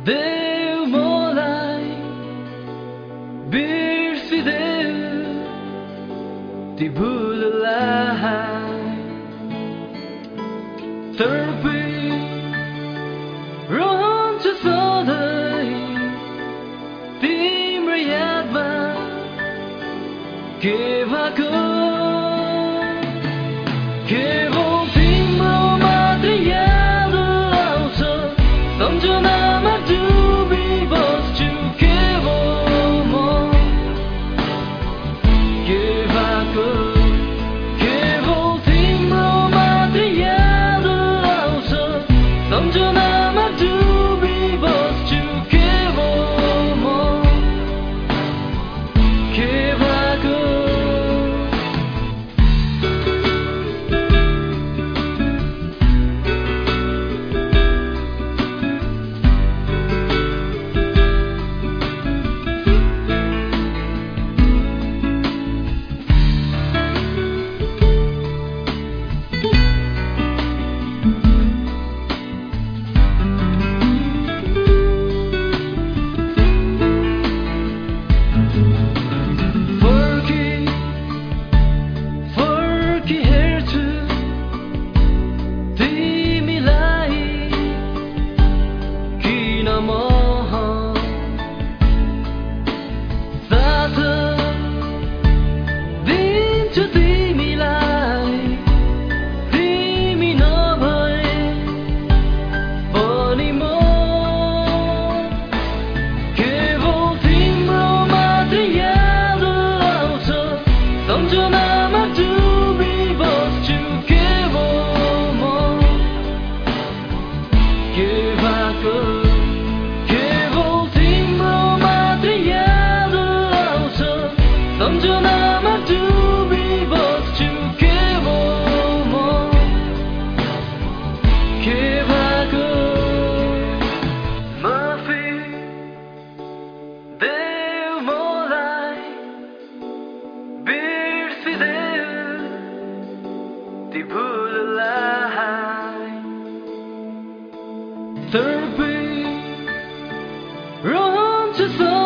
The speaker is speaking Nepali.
देऊ मलाई बिर्सिदेऊ ती भुललाई तर्पी रहन्छु सधैँ तिम्रो यादमा के भएको केवल तिम्रो मात्रै याद आउँछ सम्झनामा डुबिबस्छु केवल म के भएको केवल तिम्रो मात्रै याद आउँछ सम्झनामा डुबिबस्छु केवल म के भएको सम्झनामा डुबिबस्छु केवल म के भएको माफी देऊ मलाई बिर्सिदेऊ ती भुललाई तर्पी रहन्छु